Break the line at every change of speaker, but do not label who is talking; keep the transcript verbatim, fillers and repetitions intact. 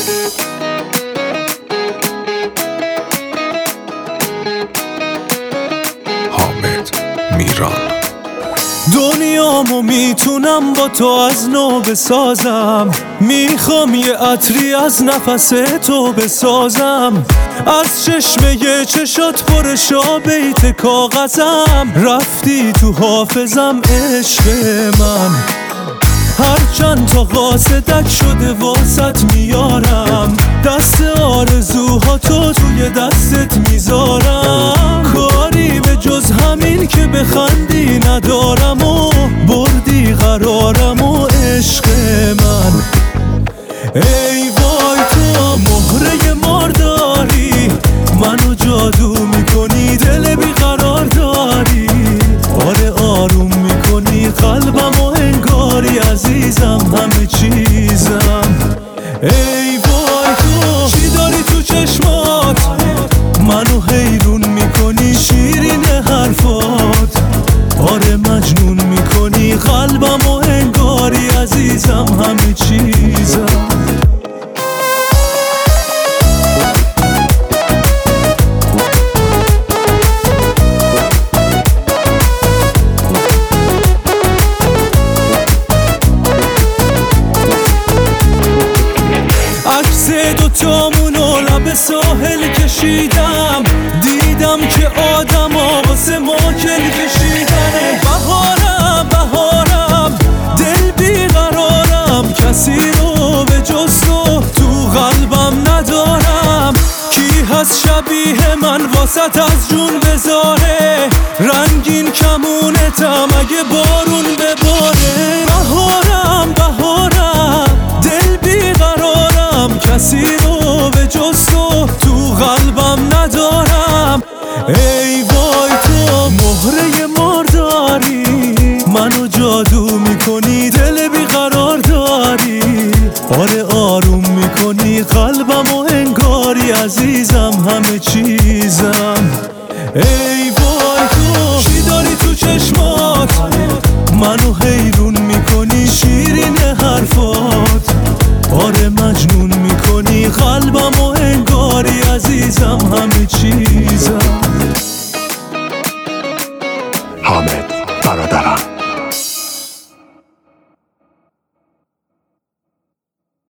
حامد میران.
دنیامو میتونم با تو از نو بسازم، میخوام یه عطری از نفس تو بسازم، از چشمه یه چشات پرشا بیت کاغذم، رفتی تو حافظم عشق من، هرچند تا قاصدک شده واسط میارم، دست آرزوهاتو توی دستت میذارم، کاری به جز همین که بخندی ندارم و بردی قرارم و عشق من. ای وای تو مهره مارداری، منو جادو میکنی دل بیقرار داری، آره آروم میکنی قلبم و انگاری عزیزم همه چیزم. ای وای تو چی داری تو چشمات، منو حیرون میکنی شیرین حرفات، آره مجنون میکنی قلبم و انگاری عزیزم همه چیزم. عکس دوتامونو لب ساحل کشیدم، دیدم که آدما واسه ما کل کشیدنه، بهارم بهارم دل بیقرارم، کسی رو به جز تو تو قلبم ندارم، کی هست شبیه من واسط از جون بذاره، رنگین کمونتم اگه بارون بباره، بهارم بهارم دل بیقرارم، کسی رو به جز تو تو قلبم ندارم. ای وای تو مهره مارداری، منو جادو میکنی دل بیقرار داری، آره آروم میکنی قلبم و انگاری عزیزم همه چی